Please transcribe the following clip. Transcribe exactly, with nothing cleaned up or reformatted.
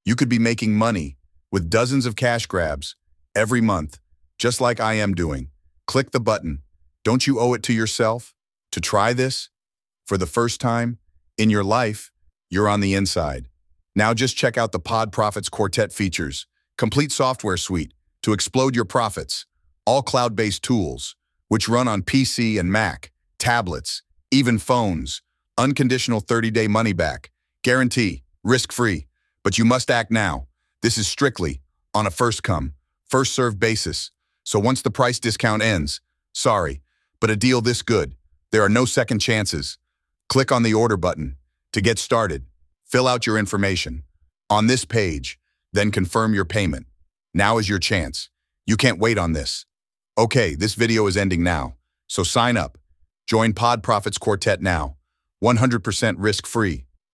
You could be making money with dozens of cash grabs every month, just like I am doing. Click the button. Don't you owe it to yourself to try this? For the first time in your life, you're on the inside. Now just check out the Pod Profits Quartet features. Complete software suite to explode your profits. All cloud-based tools, which run on P C and Mac, tablets, even phones. Unconditional thirty-day money-back. Guarantee, risk-free. But you must act now. This is strictly on a first-come, first-served basis. So once the price discount ends, sorry, but a deal this good, there are no second chances. Click on the order button to get started. Fill out your information on this page, then confirm your payment. Now is your chance. You can't wait on this. Okay, this video is ending now, so sign up. Join Pod Profits Quartet now. one hundred percent risk-free.